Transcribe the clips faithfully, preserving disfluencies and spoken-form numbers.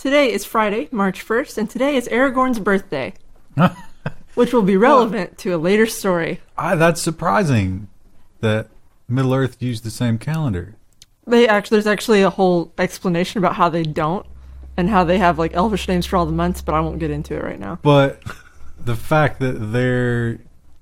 today is Friday, March first, and today is Aragorn's birthday, which will be relevant well, to a later story. I, that's surprising that Middle-earth used the same calendar. They actually, there's actually a whole explanation about how they don't, and how they have like elvish names for all the months, but I won't get into it right now. But the fact that their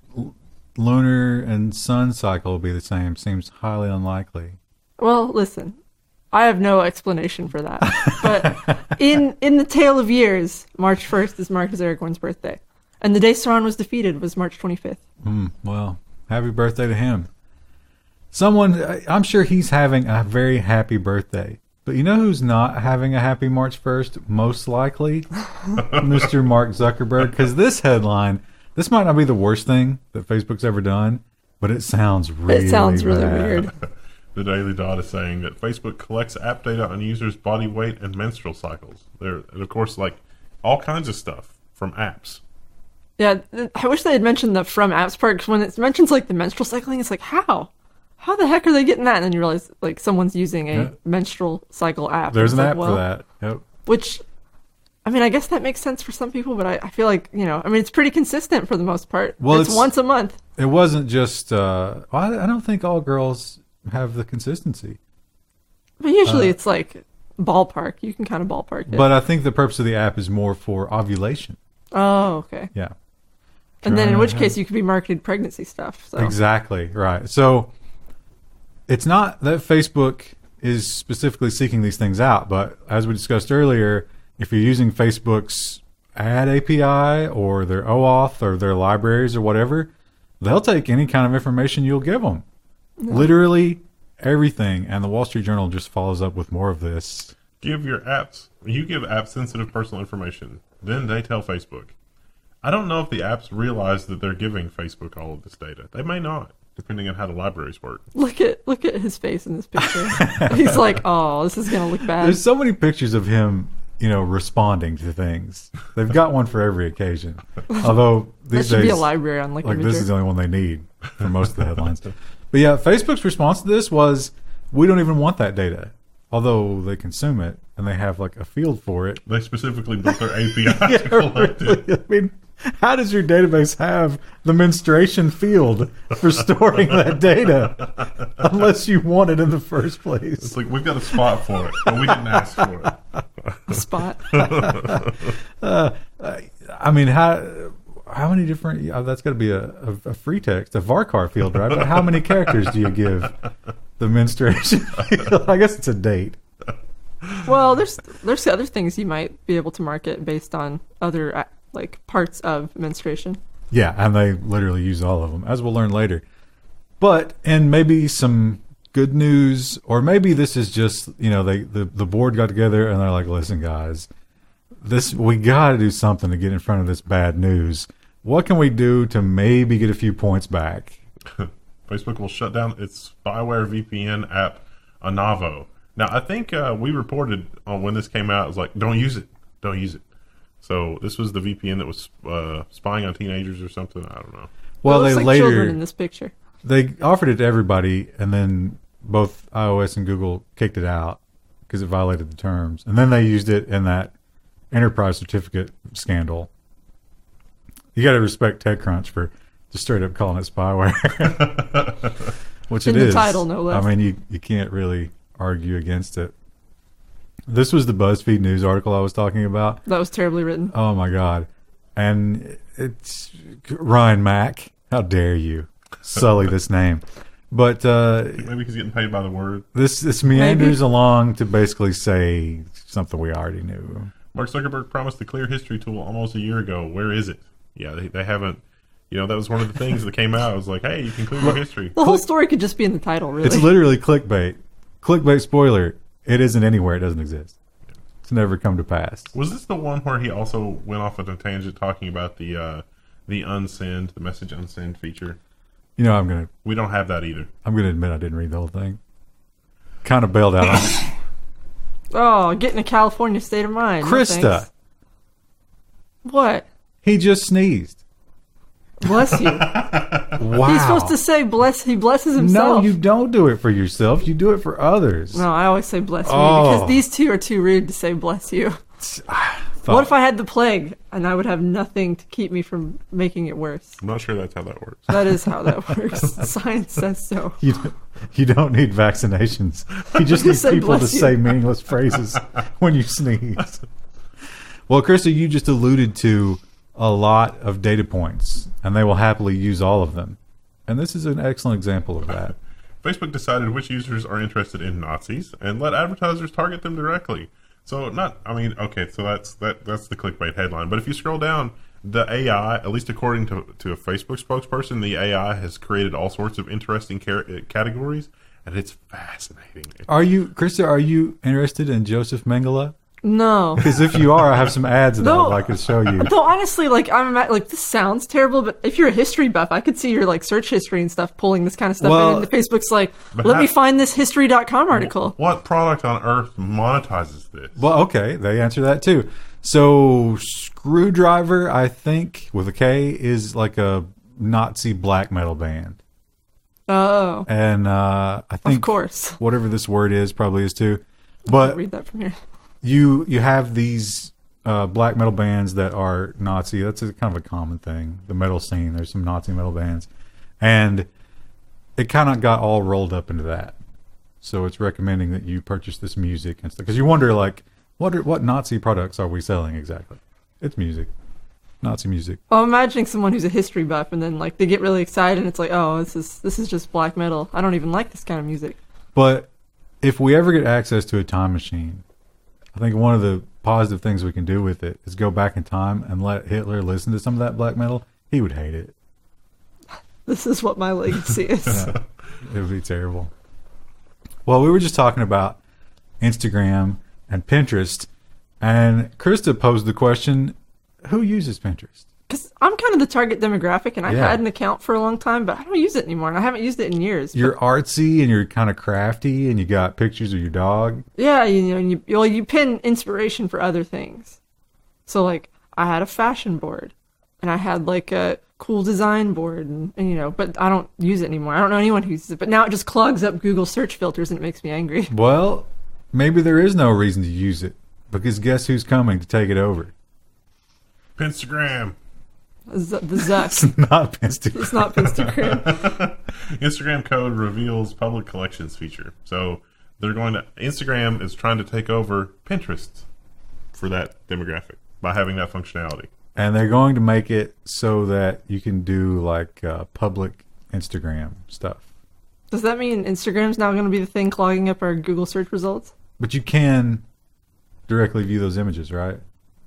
lunar and sun cycle will be the same seems highly unlikely. Well, listen, I have no explanation for that. But in in the tale of years, March first is marked as Aragorn's birthday. And the day Sauron was defeated was March twenty-fifth. Mm, well, happy birthday to him. Someone, I'm sure he's having a very happy birthday. But you know who's not having a happy March first? Most likely, Mister Mark Zuckerberg. Because this headline, this might not be the worst thing that Facebook's ever done, but it sounds really It sounds really bad. weird. The Daily Dot is saying that Facebook collects app data on users' body weight and menstrual cycles. There, and of course, like all kinds of stuff from apps. Yeah, I wish they had mentioned the from apps part, because when it mentions like the menstrual cycling, it's like, how? How the heck are they getting that? And then you realize like someone's using a yeah. menstrual cycle app. There's an like, app well, for that. Yep. Which, I mean, I guess that makes sense for some people, but I, I feel like, you know, I mean, it's pretty consistent for the most part. Well, it's, it's once a month. It wasn't just, uh, well, I don't think all girls have the consistency. But usually uh, it's like ballpark. You can kind of ballpark it. But I think the purpose of the app is more for ovulation. Oh, okay. Yeah. And then in which have... case you could be marketed pregnancy stuff. So. Exactly, right. So it's not that Facebook is specifically seeking these things out, but as we discussed earlier, if you're using Facebook's ad A P I or their OAuth or their libraries or whatever, they'll take any kind of information you'll give them. Yeah. Literally everything. And the Wall Street Journal just follows up with more of this. Give your apps, you give app sensitive personal information, then they tell Facebook. I don't know if the apps realize that they're giving Facebook all of this data. They may not, depending on how the libraries work. Look at look at his face in this picture. He's like, oh, this is going to look bad. There's so many pictures of him, you know, responding to things. They've got one for every occasion. Although these that should days, be a library on like like this is the only one they need for most of the headlines. But yeah, Facebook's response to this was, we don't even want that data. Although they consume it and they have like a field for it. They specifically built their A P I yeah, to collect really. it. I mean, how does your database have the menstruation field for storing that data unless you want it in the first place? It's like, we've got a spot for it, but we didn't ask for it. A spot. uh, I mean, how how many different... Uh, that's got to be a, a, a free text, a varchar field, right? But how many characters do you give the menstruation field? I guess it's a date. Well, there's there's other things you might be able to market based on other like parts of menstruation. Yeah, and they literally use all of them, as we'll learn later. But, and maybe some good news, or maybe this is just, you know, they the, the board got together and they're like, listen, guys, this we got to do something to get in front of this bad news. What can we do to maybe get a few points back? Facebook will shut down its spyware V P N app, Anavo. Now, I think uh, we reported on when this came out, it was like, don't use it. Don't use it. So this was the V P N that was uh, spying on teenagers or something. I don't know. Well, it looks they like later children in this picture. They offered it to everybody, and then both iOS and Google kicked it out because it violated the terms. And then they used it in that enterprise certificate scandal. You got to respect TechCrunch for just straight up calling it spyware, which in it the is. Title, no less. I mean, you you can't really argue against it. This was the BuzzFeed News article I was talking about. That was terribly written. Oh my God. And it's Ryan Mack. How dare you sully this name? But uh, maybe he's getting paid by the word. This this meanders maybe. along to basically say something we already knew. Mark Zuckerberg promised the Clear History tool almost a year ago. Where is it? Yeah, they, they haven't. You know, that was one of the things that came out. It was like, hey, you can clear your history. The whole story could just be in the title, really. It's literally clickbait. Clickbait spoiler. It isn't anywhere. It doesn't exist. It's never come to pass. Was this the one where he also went off on a tangent talking about the uh, the unsend, the message unsend feature? You know, I'm gonna. We don't have that either. I'm gonna admit I didn't read the whole thing. Kind of bailed out on it. Oh, getting a California state of mind. Krista. No, what? He just sneezed. Bless you. Wow. He's supposed to say bless. He blesses himself. No, you don't do it for yourself. You do it for others. No, I always say bless oh. me because these two are too rude to say bless you. thought, What if I had the plague and I would have nothing to keep me from making it worse? I'm not sure that's how that works. That is how that works. Science says so. you don't, you don't need vaccinations. You just need Say people to bless you. say meaningless phrases when you sneeze. Well, Krista, you just alluded to a lot of data points, and they will happily use all of them. And this is an excellent example of that. Facebook decided which users are interested in Nazis and let advertisers target them directly. So not, I mean, okay, so that's that that's the clickbait headline. But if you scroll down, the A I, at least according to to a Facebook spokesperson, the A I has created all sorts of interesting car- categories, and it's fascinating. Are you, Krista, are you interested in Joseph Mengele? No. Because if you are, I have some ads that No. I could show you. Though honestly, like I'm ima- like this sounds terrible, but if you're a history buff, I could see your like search history and stuff pulling this kind of stuff Well- in. And Facebook's like, But let how- me find this history dot com article. What product on earth monetizes this? Well, okay, they answer that too. So, Screwdriver, I think, with a K, is like a Nazi black metal band. Oh, And uh, I think of course. whatever this word is probably is too. I'll But read that from here. you you have these uh, black metal bands that are Nazi. That's a, kind of a common thing. The metal scene, there's some Nazi metal bands. And it kind of got all rolled up into that. So it's recommending that you purchase this music and stuff. Because you wonder, like, what are, what Nazi products are we selling exactly? It's music. Nazi music. Well, I'm imagining someone who's a history buff, and then like they get really excited, and it's like, oh, this is this is just black metal. I don't even like this kind of music. But if we ever get access to a time machine, I think one of the positive things we can do with it is go back in time and let Hitler listen to some of that black metal. He would hate it. This is what my legacy is. It would be terrible. Well, we were just talking about Instagram and Pinterest, and Krista posed the question, who uses Pinterest? Because I'm kind of the target demographic, and I Yeah. had an account for a long time, but I don't use it anymore, and I haven't used it in years. You're artsy and you're kind of crafty, and you got pictures of your dog. Yeah, you know, and you well, you pin inspiration for other things. So like, I had a fashion board, and I had like a cool design board, and, and you know, but I don't use it anymore. I don't know anyone who uses it, but now it just clogs up Google search filters, and it makes me angry. Well, maybe there is no reason to use it, because guess who's coming to take it over? Pinstagram. Z- the Zuck. Not Instagram. It's not Instagram. Instagram code reveals public collections feature. So they're going to Instagram is trying to take over Pinterest for that demographic by having that functionality. And they're going to make it so that you can do like uh, public Instagram stuff. Does that mean Instagram's now going to be the thing clogging up our Google search results? But you can directly view those images, right?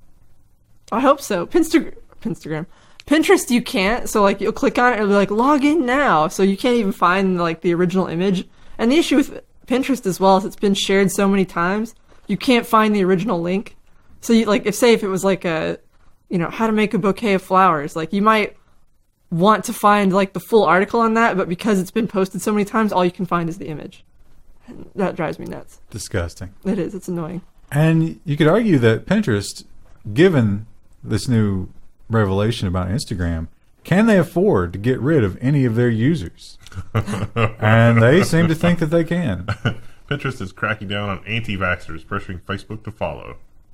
I hope so. Pinsta- Pinstagram. Pinterest, you can't. So, like, you'll click on it, it'll be like, log in now. So you can't even find, like, the original image. And the issue with Pinterest as well is it's been shared so many times, you can't find the original link. So, you, like, if, say, if it was, like, a, you know, how to make a bouquet of flowers, like, you might want to find, like, the full article on that, but because it's been posted so many times, all you can find is the image. And that drives me nuts. Disgusting. It is. It's annoying. And you could argue that Pinterest, given this new revelation about Instagram, can they afford to get rid of any of their users? And they seem to think that they can. Pinterest is cracking down on anti-vaxxers, pressuring Facebook to follow.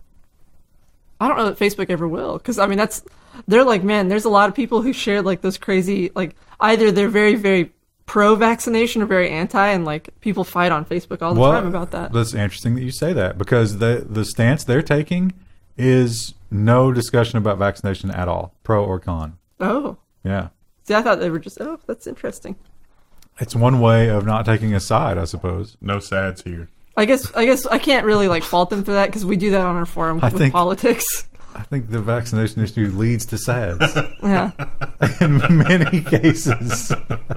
I don't know that Facebook ever will, because I mean that's they're like, man, there's a lot of people who share like those crazy, like either they're very very pro vaccination or very anti, and like people fight on Facebook all the Well, time about that. That's interesting that you say that, because the the stance they're taking is no discussion about vaccination at all, pro or con. Oh, Yeah. see, I thought they were just, oh, that's interesting. It's one way of not taking a side, I suppose. No sads here. I guess I guess I can't really like fault them for that because we do that on our forum I with think- politics. I think the vaccination issue leads to S A Ds Yeah, in many cases.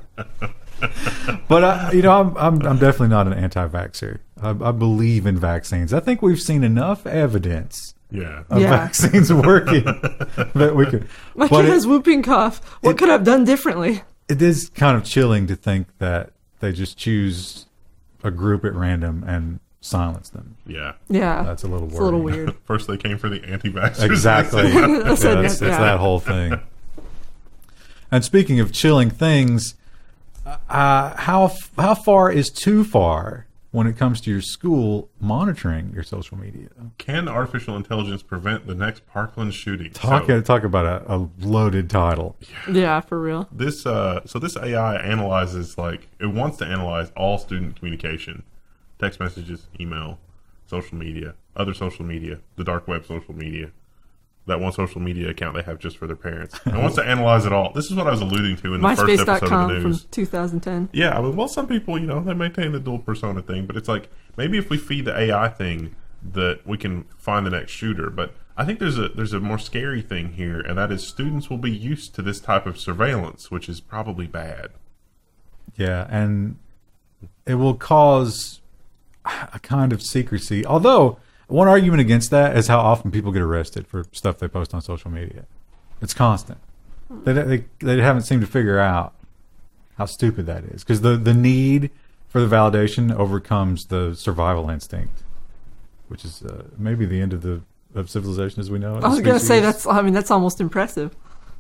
But I, you know, I'm I'm I'm definitely not an anti-vaxxer. I, I believe in vaccines. I think we've seen enough evidence Yeah. of Yeah. vaccines working that we could. my but kid it- has whooping cough. What it- could I have done differently? It is kind of chilling to think that they just choose a group at random and silence them. Yeah. Yeah, That's a little it's a little worrying. weird. First they came for the anti-vaxxers. Exactly. Yeah, That's it, it's, it's yeah. that whole thing. And speaking of chilling things, uh, how how far is too far when it comes to your school monitoring your social media. Can artificial intelligence prevent the next Parkland shooting? Talk So, talk about a, a loaded title. Yeah, for real. this uh, so this A I analyzes, like, it wants to analyze all student communication, text messages, email, social media, other social media, the dark web social media, that one social media account they have just for their parents. It wants to analyze it all. This is what I was alluding to in the first MySpace episode dot of com the from news. two thousand ten. Yeah, I mean, well, some people, you know, they maintain the dual persona thing, but it's like, maybe if we feed the A I thing, that we can find the next shooter. But I think there's a there's a more scary thing here, and that is students will be used to this type of surveillance, which is probably bad. Yeah, and it will cause a kind of secrecy. Although, one argument against that is how often people get arrested for stuff they post on social media. It's constant. They they, they haven't seemed to figure out how stupid that is, because the, the need for the validation overcomes the survival instinct, which is uh, maybe the end of the of civilization as we know it. I was going to say, Species. that's, I mean, that's almost impressive.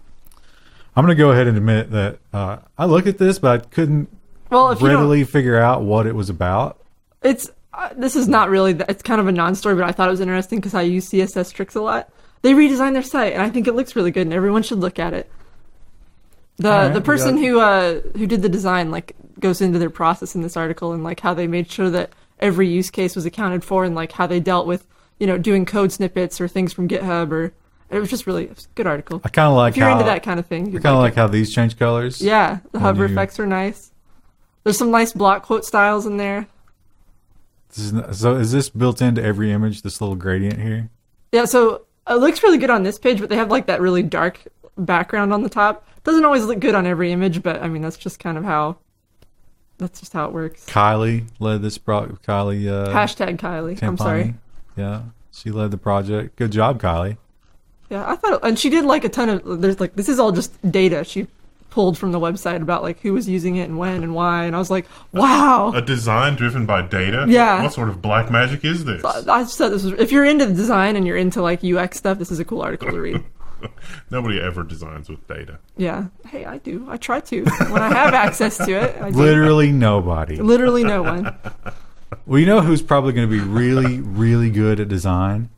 I'm going to go ahead and admit that uh, I look at this, but I couldn't Well, if you don't, readily figure out what it was about. it's, uh, this is not really, th- it's kind of a non-story, but I thought it was interesting because I use C S S Tricks a lot. They redesigned their site, and I think it looks really good, and everyone should look at it. The All right, the person we got- who uh who did the design like goes into their process in this article and like how they made sure that every use case was accounted for and like how they dealt with, you know, doing code snippets or things from GitHub, or it was just really it was a good article. I kind of like If you're how into that kind of thing, I you'd kind of like it. how these change colors. Yeah, the when hover you- effects are nice. There's some nice block quote styles in there. This is not- so is this built into every image? This little gradient here. Yeah, so it looks really good on this page, but they have like that really dark background on the top. Doesn't always look good on every image, but I mean that's just kind of how that's just how it works. Kylie led this pro. Kylie. Uh, Hashtag Kylie. I'm Tampani. sorry. Yeah, she led the project. Good job, Kylie. Yeah, I thought, and she did like a ton of. There's like this is all just data she pulled from the website about like who was using it and when and why, and I was like, wow. A design driven by data? Yeah. What sort of black magic is this? I just thought this was. If you're into the design and you're into like U X stuff, this is a cool article to read. Nobody ever designs with data. Yeah. Hey, I do. I try to when I have access to it. I do. Literally nobody. Literally no one. Well, you know who's probably going to be really, really good at design?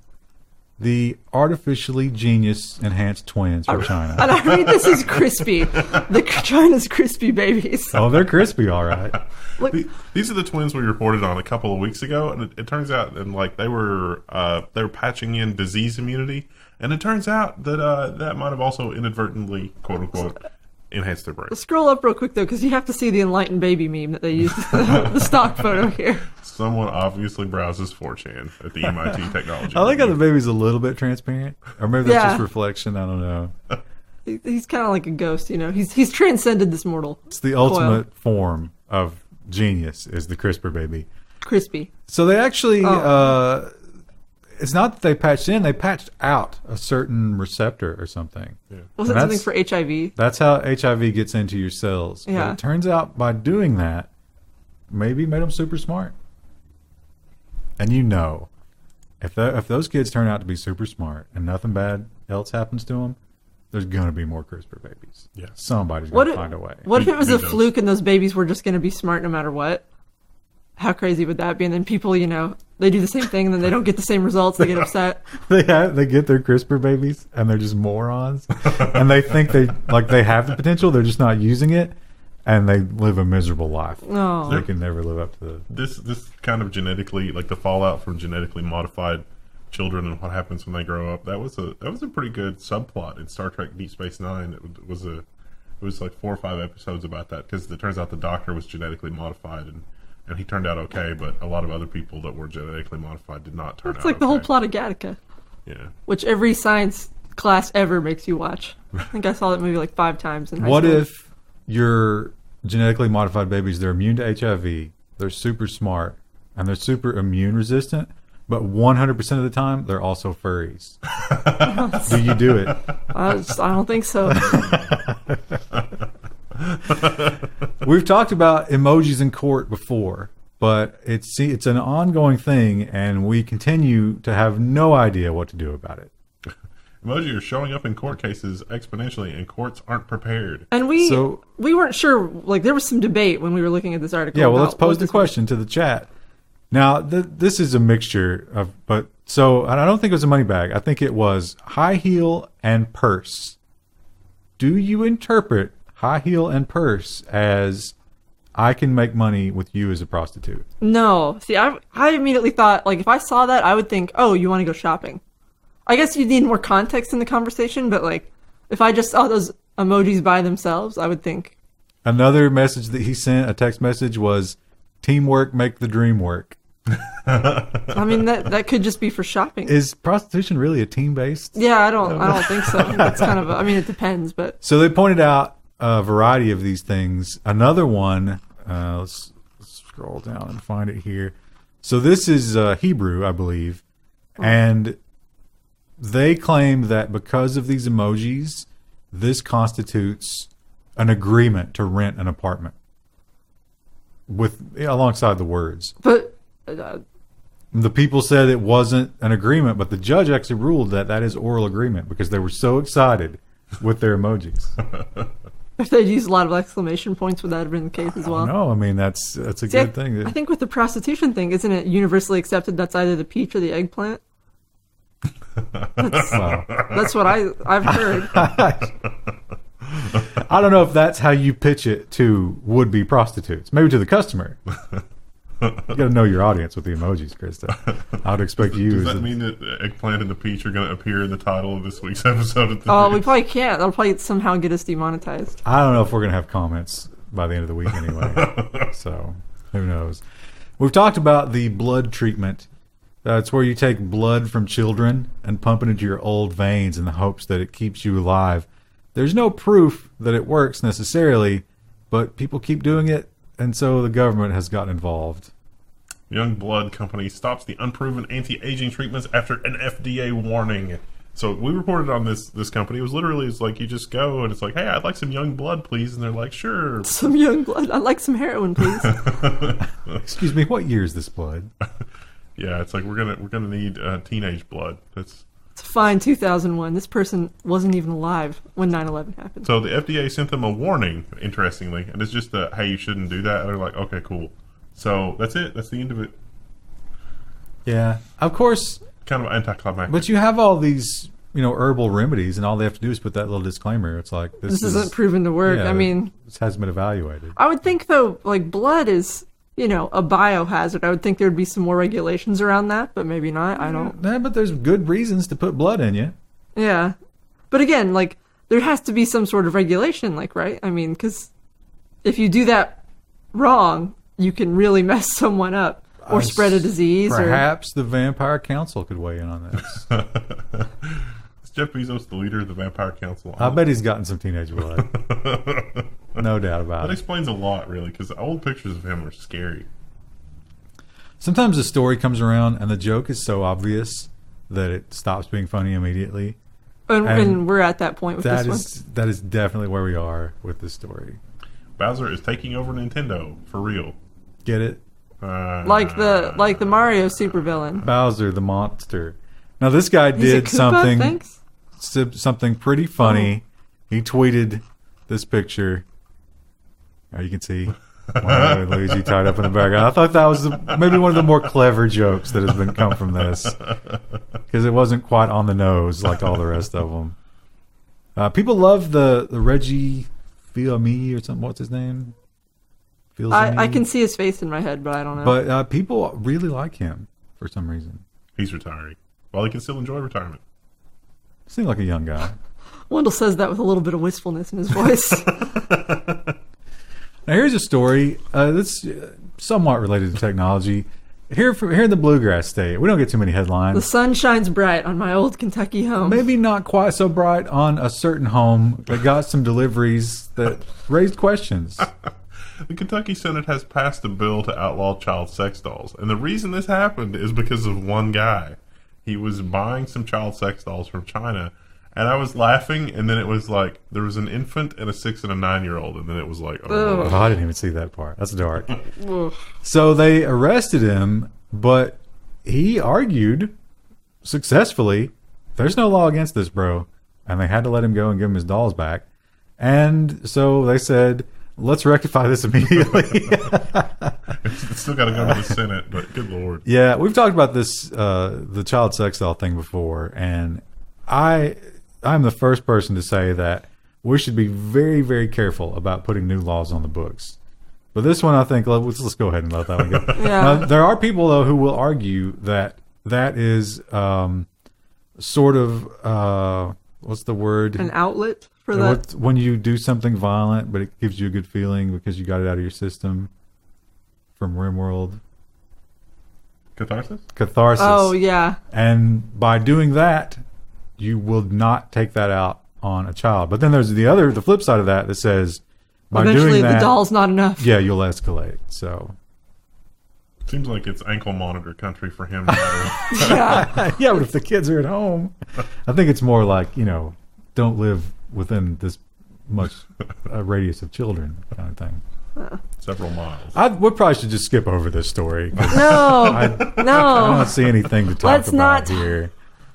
The artificially genius enhanced twins from China. And I read this as crispy. The China's crispy babies. Oh, they're crispy, all right. Look, The- These are the twins we reported on a couple of weeks ago, and it, it turns out, and like they were, uh, they were patching in disease immunity, and it turns out that uh, that might have also inadvertently, quote unquote, enhanced their brain. scroll up real quick though, because you have to see the enlightened baby meme that they used the stock photo here. Someone obviously browses four chan at the M I T Technology. I like how the Review. baby's a little bit transparent, or maybe that's Yeah. just reflection. I don't know. He, he's kind of like a ghost, you know. He's he's transcended this mortal. It's the ultimate form of genius is the CRISPR baby. Crispy. So they actually, Oh. uh, it's not that they patched in; they patched out a certain receptor or something. Was And it something that's- for H I V? That's how H I V gets into your cells. But Yeah. it turns out by doing that, maybe made them super smart. And you know, if the, if those kids turn out to be super smart and nothing bad else happens to them, there's gonna be more CRISPR babies. Yeah. Somebody's What gonna if, find a way. what if it was Who a knows? fluke and those babies were just going to be smart no matter what? How crazy would that be? And then people, you know, they do the same thing and then they don't get the same results. They get upset. They have they get their CRISPR babies and they're just morons, and they think they like they have the potential. They're just not using it, and they live a miserable life. Oh. They can never live up to the. This this kind of genetically, like the fallout from genetically modified children and what happens when they grow up. That was a that was a pretty good subplot in Star Trek Deep Space Nine. It was a it was like four or five episodes about that, because it turns out the doctor was genetically modified and. And he turned out okay, but a lot of other people that were genetically modified did not turn It's out like the whole okay. plot of Gattaca, Yeah. which every science class ever makes you watch. I think I saw that movie like five times in high What school. if your genetically modified babies? They're immune to H I V. They're super smart and they're super immune resistant. But one hundred percent of the time, they're also furries. Do you do it? I, just, I don't think so. We've talked about emojis in court before, but it's see, it's an ongoing thing, and we continue to have no idea what to do about it. Emoji are showing up in court cases exponentially, and courts aren't prepared. And we So- we weren't sure. Like there was some debate when we were looking at this article. Yeah, well, about let's pose what the this- question to the chat. Now, th- this is a mixture of, but so and I don't think it was a money bag. I think it was high heel and purse. Do you interpret high heel and purse as I can make money with you as a prostitute? No. See, I I immediately thought, like, if I saw that, I would think, oh, you want to go shopping. I guess you need more context in the conversation, but, like, if I just saw those emojis by themselves, I would think. Another message that he sent, a text message, was teamwork make the dream work. I mean, that that could just be for shopping. Is prostitution really a team-based? Yeah, I don't I don't think so. It's kind of, a, I mean, it depends, but. So they pointed out a variety of these things. Another one, uh, let's, let's scroll down and find it here. So this is uh, Hebrew, I believe, and they claim that because of these emojis, this constitutes an agreement to rent an apartment with alongside the words. But uh, the people said it wasn't an agreement, but the judge actually ruled that that is oral agreement because they were so excited with their emojis. if they'd used a lot of exclamation points, would that have been the case as well? No, I mean that's that's a See, good I, thing. I think with the prostitution thing, isn't it universally accepted that's either the peach or the eggplant? That's, Wow. that's what I I've heard. I don't know if that's how you pitch it to would-be prostitutes. Maybe to the customer. You got to know your audience with the emojis, Krista. I would expect you. Does as that a- mean that the eggplant and the peach are going to appear in the title of this week's episode? Of the Oh, we news? probably can't. That'll probably somehow get us demonetized. I don't know if we're going to have comments by the end of the week anyway. So who knows? We've talked about the blood treatment. That's where you take blood from children and pump it into your old veins in the hopes that it keeps you alive. There's no proof that it works necessarily, but people keep doing it, and so the government has gotten involved. Young Blood Company stops the unproven anti-aging treatments after an F D A warning. So we reported on this this company. It was literally it's like you just go and it's like, hey, I'd like some Young Blood, please, and they're like, sure. Some young blood. I'd like some heroin, please. Excuse me, what year is this blood? Yeah, it's like we're gonna we're gonna need uh, teenage blood. That's It's fine, two thousand one. This person wasn't even alive when nine eleven happened. so the F D A sent them a warning. Interestingly, and it's just the hey, you shouldn't do that. And they're like, okay, cool. So that's it. That's the end of it. Yeah, of course. Kind of anticlimactic. But you have all these, you know, herbal remedies, and all they have to do is put that little disclaimer. It's like this, This is, isn't proven to work. yeah, I mean, this hasn't been evaluated. I would think, though, like, blood is, you know, a biohazard. I would think there would be some more regulations around that, but maybe not. I don't. Yeah, but there's good reasons to put blood in you. Yeah. But again, like, there has to be some sort of regulation, like, right? I mean, because if you do that wrong, you can really mess someone up or Uh, spread a disease. or Perhaps the Vampire Council could weigh in on this. Is Jeff Bezos the leader of the Vampire Council? I bet he's gotten some teenage blood. No doubt about That it. explains a lot, really, because old pictures of him are scary. Sometimes a story comes around and the joke is so obvious that it stops being funny immediately. and, and and we're at that point with That this is that is definitely where we are with this story. Bowser is taking over Nintendo for real. Get it? Uh, one. Like the like the Mario supervillain. Bowser the monster. Now this guy He's a did Koopa, something thanks? s- something pretty funny. He tweeted this picture. Oh, you can see Mario and Luigi tied up in the background. I thought that was the, maybe one of the more clever jokes that has been come from this, because it wasn't quite on the nose like all the rest of them. Uh, people love the the Reggie Fils-Aimé or something. What's his name? Fils-Aimé? I, I can see his face in my head, but I don't know. But uh, people really like him for some reason. He's retiring. Well, he can still enjoy retirement. Seems like a young guy. Wendell says that with a little bit of wistfulness in his voice. Now here's a story uh, that's uh, somewhat related to technology. Here, from, here in the Bluegrass State, we don't get too many The headlines. sun shines bright on my old Kentucky home. Maybe not quite so bright on a certain home that got some deliveries that raised questions. The Kentucky Senate has passed a bill to outlaw child sex dolls. And the reason this happened is because of one guy. He was buying some child sex dolls from China. And I was laughing, and then it was like, there was an infant and a six and a nine-year-old. And then it was like, oh. Oh, I didn't even see that part. That's dark. Ugh. So they arrested him, but he argued successfully, there's no law against this, bro. And they had to let him go and give him his dolls back. And so they said, let's rectify this immediately. It's still got to go to the Senate, but good Lord. Yeah, we've talked about this, uh, the child sex doll thing before, and I, I'm the first person to say that we should be very, very careful about putting new laws on the books. But this one, I think, let's, let's go ahead and let that one go. Yeah. Now, there are people, though, who will argue that that is um, sort of, uh, what's the word? An outlet for Uh, that. what- when you do something violent, but it gives you a good feeling because you got it out of your system from RimWorld. Catharsis? Catharsis. Oh yeah. And by doing that, you will not take that out on a child. But then there's the other, the flip side of that that says, by Eventually, doing that, the doll's not enough. yeah, you'll escalate. So, Seems like it's ankle monitor country for him. Now. Yeah. yeah, but if the kids are at home, I think it's more like, you know, don't live within this much uh, radius of children kind of thing. Several miles. I we probably should just skip over this story. 'Cause No. I, I no. don't see anything to talk Let's about not- here.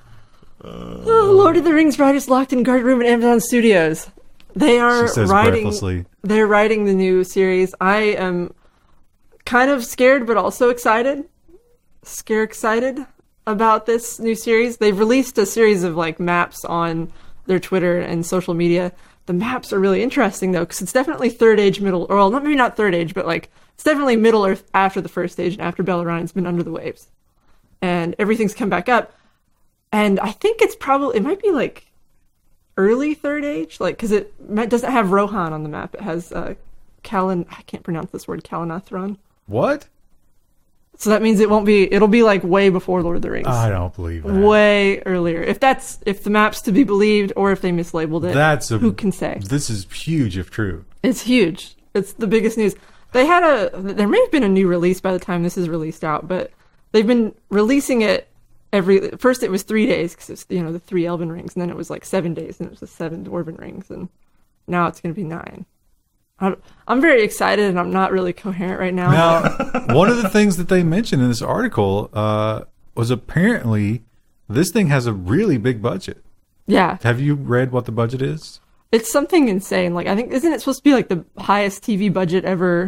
Oh, Lord of the Rings writers locked in guard room at Amazon Studios. They are She says writing. breathlessly. They're writing the new series. I am kind of scared, but also excited. Scare excited about this new series. They've released a series of like maps on their Twitter and social media. The maps are really interesting though, because it's definitely third age, middle, or well, not maybe not third age, but like it's definitely Middle Earth after the first age and after Beleriand's been under the waves, and everything's come back up. And I think it's probably it might be like early third age, like because it might, doesn't have Rohan on the map. It has uh, Kalan. I can't pronounce this word. Kalanathron. What? So that means it won't be. It'll be like way before Lord of the Rings. I don't believe that. Way earlier. If that's if the map's to be believed, or if they mislabeled it, That's a, who can say? This is huge if true. It's huge. It's the biggest news. They had a. There may have been a new release by the time this is released out, but they've been releasing it every. First, it was three days because it's you know the three Elven rings, and then it was like seven days, and it was the seven Dwarven rings, and now it's going to be nine. I'm, I'm very excited, and I'm not really coherent right now. Now, one of the things that they mentioned in this article uh, was apparently this thing has a really big budget. Yeah, Have you read what the budget is? it's something insane. Like I think isn't it supposed to be like the highest T V budget ever?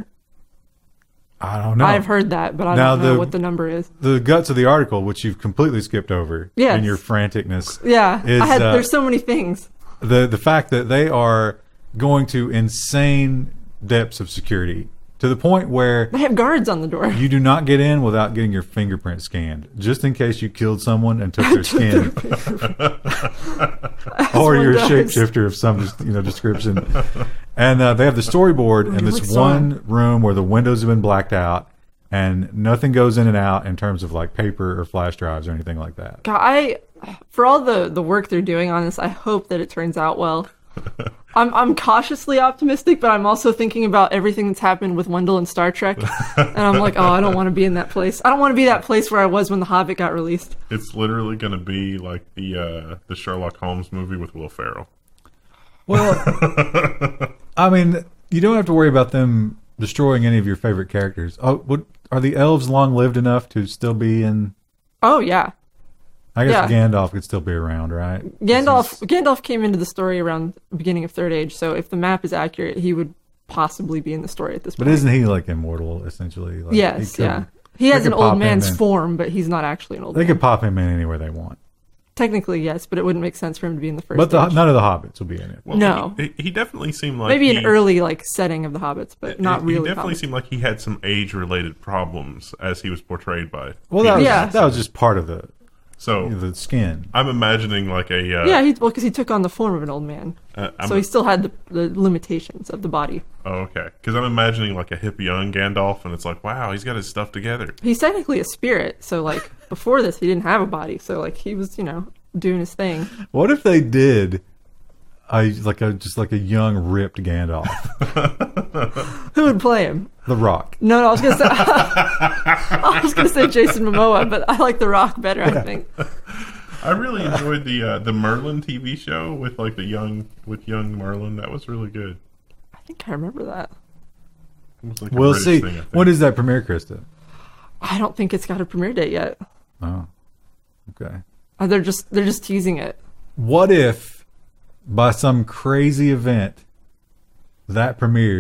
I don't know. I've heard that, but I Now don't know the- what the number is. The guts of the article, which you've completely skipped over Yes. in your franticness, Yeah, is, I had. uh, There's so many things. the the fact that they are going to insane depths of security to the point where They have guards on the door. you do not get in without getting your fingerprint scanned, just in case you killed someone and took their skin, or one you're a does. shapeshifter of some you know description. And uh, they have the storyboard in You this look so- one room where the windows have been blacked out and nothing goes in and out in terms of like paper or flash drives or anything like that. God, I, for all the, the work they're doing on this, I hope that it turns out well. I'm I'm cautiously optimistic, but I'm also thinking about everything that's happened with Wendell and Star Trek, and I'm like, oh, I don't want to be in that place. I don't want to be that place where I was when The Hobbit got released. It's literally going to be like the uh, the Sherlock Holmes movie with Will Ferrell. Well, I mean, you don't have to worry about them destroying any of your favorite characters. Oh, what, are the elves long lived enough to still be in? Oh yeah, I guess Yeah. Gandalf could still be around, right? Gandalf This is- Gandalf came into the story around the beginning of Third Age, so if the map is accurate, he would possibly be in the story at this but point. isn't he like immortal essentially? Like, Yes, he could- yeah. He they has could an pop old him man's in. form, but he's not actually an old They man. could pop him in anywhere they want. Technically, yes, but it wouldn't make sense for him to be in the first But the, age. none of the hobbits will be in it. Well, No. he, he definitely seemed like Maybe he, an early like setting of the Hobbits, but not he really. definitely Hobbits. seemed like he had some age-related problems as he was portrayed by. Well, that was, Yeah. that was just part of the So the skin. I'm imagining like a uh, Yeah, he well because he took on the form of an old man, uh, I'm so he still had the, the limitations of the body. oh, okay, because I'm imagining like a hip young Gandalf, and it's like, wow, he's got his stuff together. He's technically a spirit, so like before this, he didn't have a body, so like he was, you know, doing his thing. What if they did a like a just like a young ripped Gandalf? Who would play him? The Rock. No, no, I was gonna say I was gonna say Jason Momoa, but I like The Rock better. I think. I really enjoyed the uh, the Merlin T V show with like the young with young Merlin. That was really good. I think I remember that. It was like a We'll British see. thing, I think. When does that premiere, Krista? I don't think it's got a premiere date yet. Oh, okay. Uh, They're just they're just teasing it. What if, by some crazy event, that premieres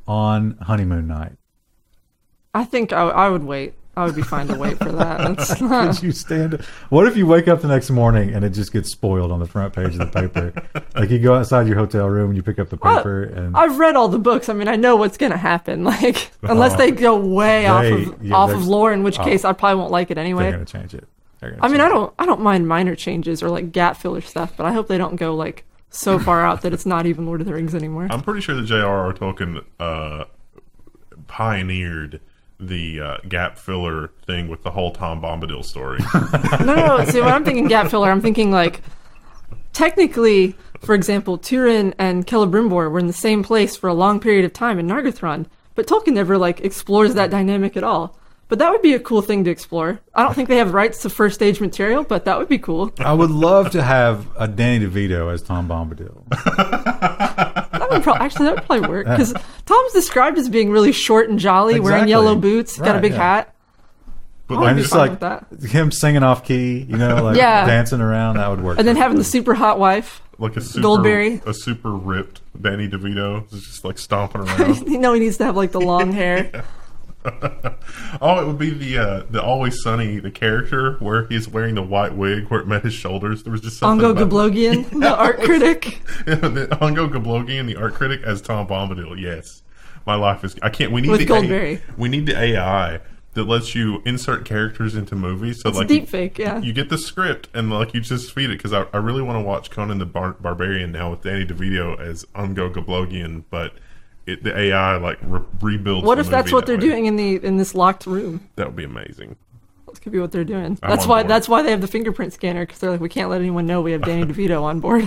on honeymoon night? I think I, I would wait. I would be fine to wait for that. That's not... Could you stand it? What if you wake up the next morning and it just gets spoiled on the front page of the paper? Like you go outside your hotel room and you pick up the paper and I've read all the books. I mean, I know what's going to happen. Like, unless they go way off They- of yeah, off they're- of lore, in which oh. case I probably won't like it they're anyway. going to change it. They're gonna I mean, change I it. don't I don't mind minor changes or like gap filler stuff, but I hope they don't go like so far out that it's not even Lord of the Rings anymore. I'm pretty sure that J R R. Tolkien uh, pioneered the uh, gap filler thing with the whole Tom Bombadil story. No, no, no. See, when I'm thinking gap filler, I'm thinking like technically, for example, Turin and Celebrimbor were in the same place for a long period of time in Nargothrond, but Tolkien never like explores that dynamic at all. But that would be a cool thing to explore. I don't think they have rights to first stage material, but that would be cool. I would love to have a Danny DeVito as Tom Bombadil. That would pro- actually that would probably work because Tom's described as being really short and jolly, wearing Exactly. yellow boots, got a Right, big yeah. hat. But I would like, And be just fine like with that. him singing off key, you know, like Yeah. dancing around, that would work. And then having the super hot wife. like a super, Goldberry. a super ripped Danny DeVito is just like stomping around. You know he needs to have like the long hair. Oh, it would be the uh, the Always Sunny, the character where he's wearing the white wig where it met his shoulders. There was just something Ongo about Gablogian, the art critic. Yeah, the Ongo Gablogian, the art critic, as Tom Bombadil. Yes, my life is. I can't. We need With the Goldberry. A, we need the A I that lets you insert characters into movies. So It's like deep you, fake, yeah. you get the script and like you just feed it because I, I really want to watch Conan the Bar- Barbarian now with Danny DeVito as Ongo Gablogian, but it, the A I like re- rebuilds. What the if that's movie what that they're way. doing in the in this locked room? That would be amazing. That could be what they're doing. I'm That's on why board. that's why they have the fingerprint scanner because they're like we can't let anyone know we have Danny DeVito on board.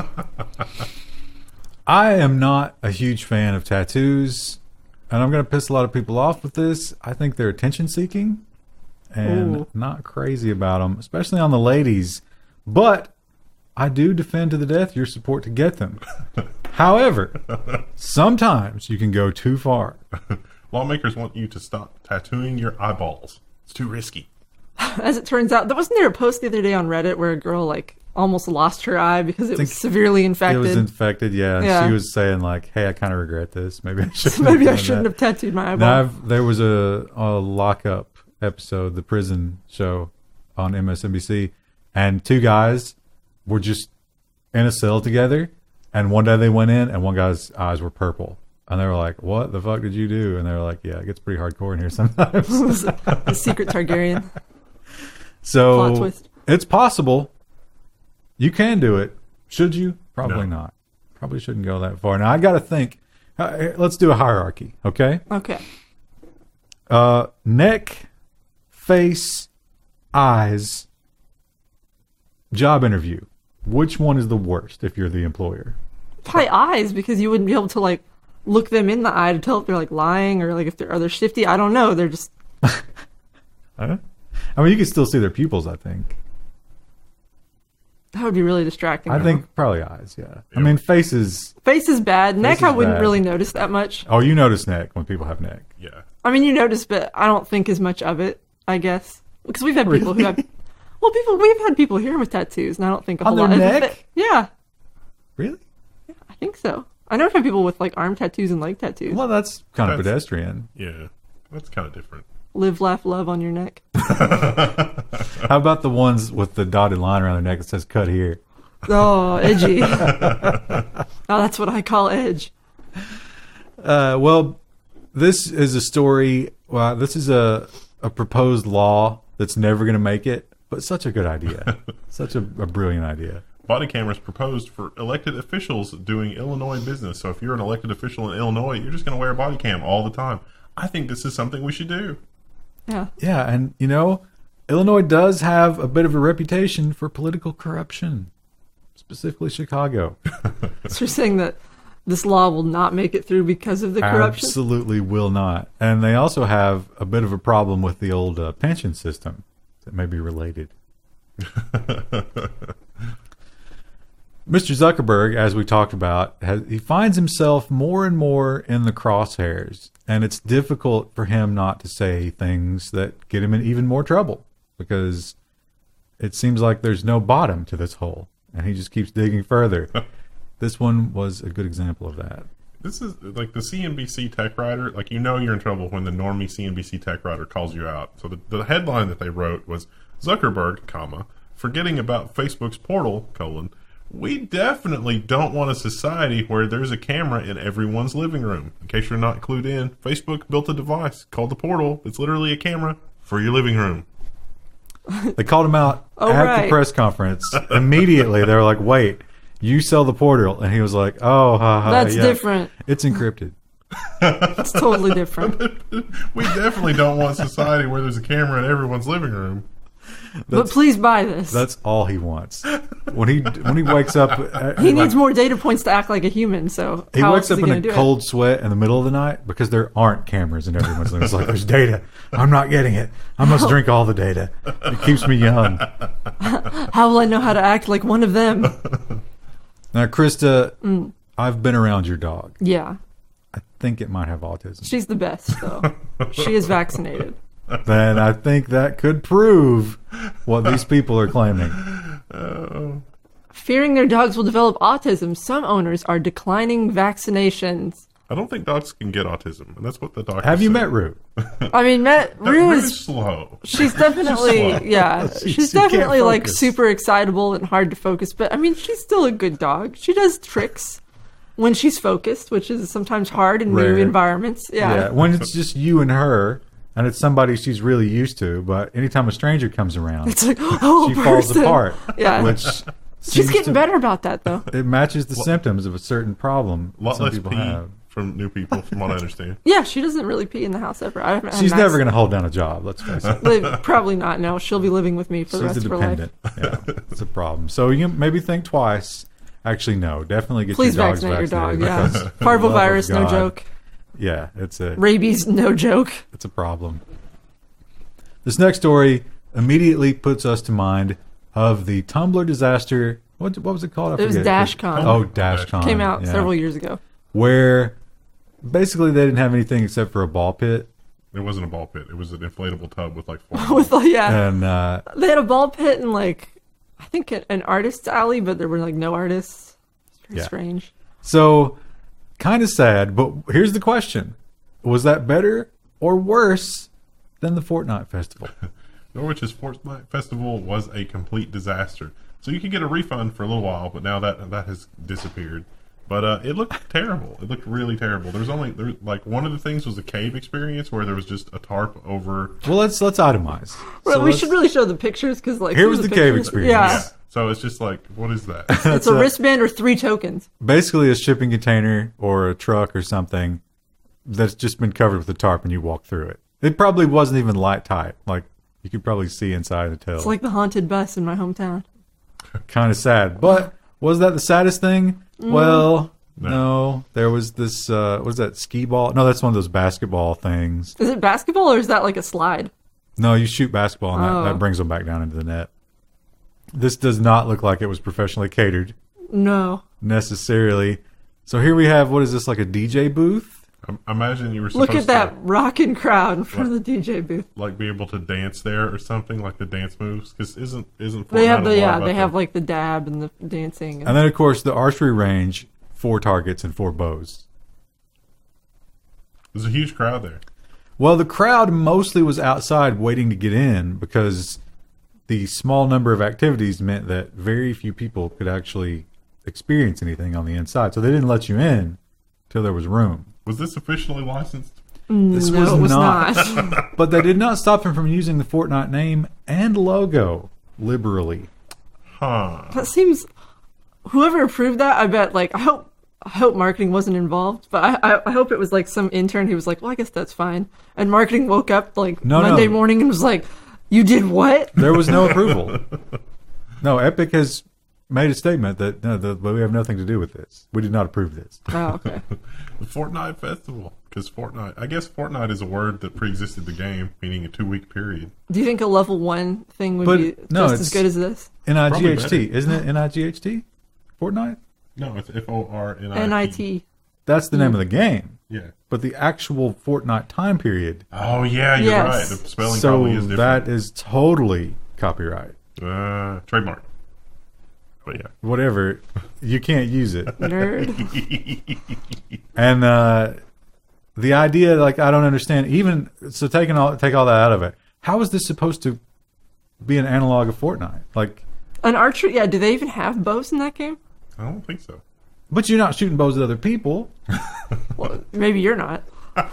I am not a huge fan of tattoos, and I'm going to piss a lot of people off with this. I think they're attention seeking and Ooh. not crazy about them, especially on the ladies. But I do defend to the death your support to get them. However, sometimes you can go too far. Lawmakers want you to stop tattooing your eyeballs. It's too risky. As it turns out, there wasn't there a post the other day on Reddit where a girl like almost lost her eye because it was think severely It infected. was infected, yeah. and Yeah. She was saying like, "Hey, I kind of regret this. Maybe I should. Maybe I shouldn't have tattooed my eyeball. Now, I've, there was a, a lockup episode, the prison show on M S N B C, and two guys were just in a cell together. And one day they went in, and one guy's eyes were purple. And they were like, "What the fuck did you do?" And they were like, "Yeah, it gets pretty hardcore in here sometimes." The secret Targaryen. So Plot twist. it's possible. You can do it. Should you? Probably No. not. Probably shouldn't go that far. Now I got to think. Uh, let's do a hierarchy, okay? Okay. Uh, neck, face, eyes, job interview. Which one is the worst if you're the employer? Probably eyes because you wouldn't be able to like look them in the eye to tell if they're like lying or like if they're are they shifty. I don't know. They're just Huh? I mean, you can still see their pupils, I think. that would be really distracting. I though. think probably eyes, yeah. I mean, faces. face is bad. Neck is I wouldn't bad. really notice that much. Oh, you notice neck when people have neck. Yeah. I mean, you notice, but I don't think as much of it. I guess because we've had people who have. Well, people we've had people here with tattoos, and I don't think a On whole their lot. neck? Yeah, Really? I think so. I know I've had people with like arm tattoos and leg tattoos. Well, that's kind of That's- pedestrian. Yeah. That's kind of different. Live, laugh, love on your neck. How about the ones with the dotted line around their neck that says "cut here"? Oh, edgy. Oh, that's what I call edge. Uh, well, this is a story. Well, this is a a proposed law that's never going to make it, but such a good idea, such a, a brilliant idea. Body cameras proposed for elected officials doing Illinois business. So if you're an elected official in Illinois, you're just going to wear a body cam all the time. I think this is something we should do. Yeah. Yeah, and you know, Illinois does have a bit of a reputation for political corruption, specifically Chicago. So you're saying that this law will not make it through because of the corruption? Absolutely will not. And they also have a bit of a problem with the old uh, pension system that may be related. Mister Zuckerberg, as we talked about, has, he finds himself more and more in the crosshairs, and it's difficult for him not to say things that get him in even more trouble because it seems like there's no bottom to this hole, and he just keeps digging further. This one was a good example of that. This is like the C N B C tech writer. Like, you know you're in trouble when the normie C N B C tech writer calls you out. So the, the headline that they wrote was Zuckerberg, comma, forgetting about Facebook's portal, colon, we definitely don't want a society where there's a camera in everyone's living room. In case you're not clued in, Facebook built a device called the portal. It's literally a camera for your living room. They called him out Oh, at right. the press conference. Immediately, they were like, wait, you sell the portal. And he was like, oh, ha, ha, That's yeah. different. It's encrypted. It's totally different. We definitely don't want society where there's a camera in everyone's living room. But please buy this. That's all he wants. When he when he wakes up, uh, He needs more data points to act like a human. So he how wakes else up is he in a gonna do cold sweat in the middle of the night because there aren't cameras in everyone's living room. It's like, there's data. I'm not getting it. I must drink all the data. It keeps me young. it? How will I know how to act like one of them? Now, Krista, Mm. I've been around your dog. Yeah, I think it might have autism. she's the best though. She is vaccinated. Then I think that could prove what these people are claiming. Fearing their dogs will develop autism, some owners are declining vaccinations. I don't think dogs can get autism, and that's what the doctor Have you said. met Rue? I mean, Matt, Rue Rue's is slow. she's definitely slow. yeah, She- she's she can't definitely like focus. super excitable and hard to focus. But I mean, she's still a good dog. She does tricks when she's focused, which is sometimes hard in Rare. new environments. Yeah. Yeah, When it's just you and her, and it's somebody she's really used to, but anytime a stranger comes around, it's like oh, she falls person. apart. Yeah, Which she's seems getting to- better about that though. It matches the symptoms of a certain problem A lot some less people pee have. from new people, from what I understand. Yeah, she doesn't really pee in the house ever. I haven't had She's Max- never going to hold down a job, let's face it. live, probably not. No, she'll be living with me for the She's rest a of her life. dependent. Yeah, it's a problem. So you maybe think twice. Actually, no. Definitely get Please your dogs vaccinate your dog. vaccinated. Yeah, because for the love of parvovirus, no God, joke. Yeah, it's a Rabies, no joke. it's a problem. This next story immediately puts us to mind of the Tumblr disaster. What what was it called? I It was forget. DashCon. Oh, DashCon Came out yeah. several years ago. Where basically they didn't have anything except for a ball pit, It wasn't a ball pit. It was an inflatable tub with like four. With like, yeah, and uh, they had a ball pit and like I think an an artist's alley, but there were like no artists. It's very Yeah. strange. so kind of sad. But here's the question: was that better or worse than the Fortnite festival? Norwich's Fortnite Festival was a complete disaster. So you could get a refund for a little while, but now that that has disappeared. But uh, it looked terrible. It looked really terrible. There's only there, like one of the things was a cave experience where there was just a tarp over. Well, let's let's itemize. Well, So we let's- should really show the pictures because like Here some was of the cave pictures- experience. Yeah, Yeah. So it's just like, what is that? it's That's a a- wristband or three tokens. basically a shipping container or a truck or something that's just been covered with a tarp, and you walk through it. It probably wasn't even light type. Like you could probably see inside the tail. It's like the haunted bus in my hometown. Kind of sad. But was that the saddest thing? Mm. Well, No. no. There was this. Uh, what was that skee ball? No, that's one of those basketball things. Is it basketball or is that like a slide? No, you shoot basketball, and that, Oh. that brings them back down into the net. This does not look like it was professionally catered No. necessarily. So here we have, what is this, like a D J booth? Um, Imagine you were supposed Look at that to rocking crowd in front of the D J booth. like be able to dance there or something, like the dance moves, because isn't isn't They have Fortnite the a lot yeah, about they have the- like the dab and the dancing. And, And then, of course, the archery range, four targets and four bows. There's a huge crowd there. Well, the crowd mostly was outside waiting to get in because the small number of activities meant that very few people could actually experience anything on the inside. So they didn't let you in till there was room. Was this officially licensed? This no, was, it was not. not. But they did not stop him from using the Fortnite name and logo liberally. Huh. That seems. Whoever approved that, I bet. Like, I hope. I hope marketing wasn't involved, but I, I, I hope it was like some intern who was like, "Well, I guess that's fine." And marketing woke up like No, Monday no. morning and was like, "You did what?" There was no approval. No, Epic has made a statement that no, the, we have nothing to do with this. We did not approve this. Oh, okay. The Fortnite Festival, because Fortnite, I guess Fortnite is a word that pre-existed the game, meaning a two-week period. Do you think a level one thing would But, be no, just as it's- good as this? N I G H T, Probably better. isn't it? N I G H T? Fortnite? No, it's F O R N I T. N I T. That's the name of the game. Yeah. But the actual Fortnite time period. Oh yeah, you're Yes. right. The spelling So probably is that different. is totally copyright. uh, trademark. But yeah. whatever, you can't use it. Nerd. And uh, the idea, like, I don't understand. Even so, taking all take all that out of it. How is this supposed to be an analog of Fortnite? Like, An archer? Yeah. Do they even have bows in that game? I don't think so. but you're not shooting bows at other people. Well, maybe you're not.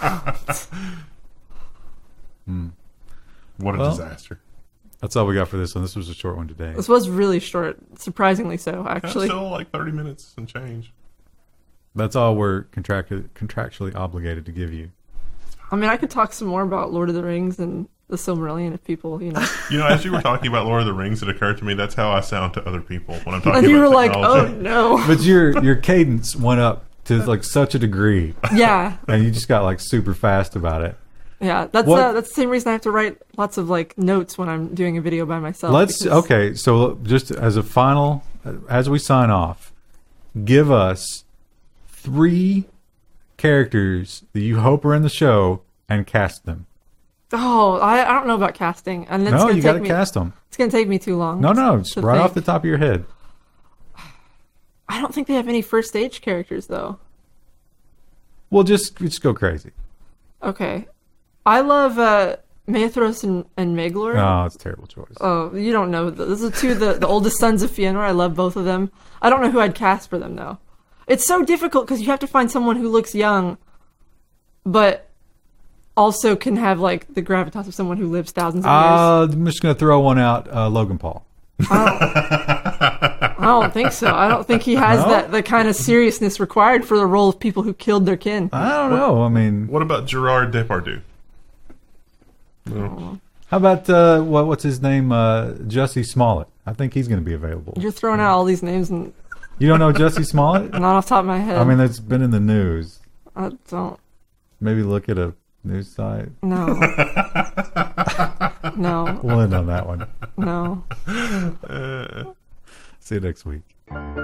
What a Well, disaster. That's all we got for this one. This was a short one today. This was really short. Surprisingly so, That's actually. still like thirty minutes and change. That's all we're contractu- contractually obligated to give you. I mean, I could talk some more about Lord of the Rings and the Silmarillion if people, you know. You know, as you were talking about Lord of the Rings, it occurred to me that's how I sound to other people when I'm talking And you were about like, oh technology. no. But your your cadence went up to like such a degree, Yeah. and you just got like super fast about it. Yeah. That's What- uh, that's the same reason I have to write lots of like notes when I'm doing a video by myself. Let's because- okay. So just as a final, as we sign off, give us three characters that you hope are in the show and cast them. Oh, I, I don't know about casting. And it's No, gonna you take got to me, cast them. It's going to take me too long. No, no, just to right think. off the top of your head. I don't think they have any first stage characters though. Well, just just go crazy. Okay. I love uh, Maethros and, and Maglor. Oh, it's a terrible choice. Oh, you don't know. Those are two of the, the oldest sons of Fëanor. I love both of them. I don't know who I'd cast for them, though. It's so difficult because you have to find someone who looks young, but also can have, like, the gravitas of someone who lives thousands of years. Uh, I'm just gonna throw one out. Uh, Logan Paul. I don't think so. I don't think he has No? that the kind of seriousness required for the role of people who killed their kin. I don't know. I mean, What about Gerard Depardieu? No. how about uh, what what's his name? Uh, Jussie Smollett. I think he's going to be available. You're throwing out all these names and You don't know Jussie Smollett? not off the top of my head. I mean, that's been in the news. I don't. Maybe look at a news site. No. No. We'll end on that one. No. Uh, See you next week.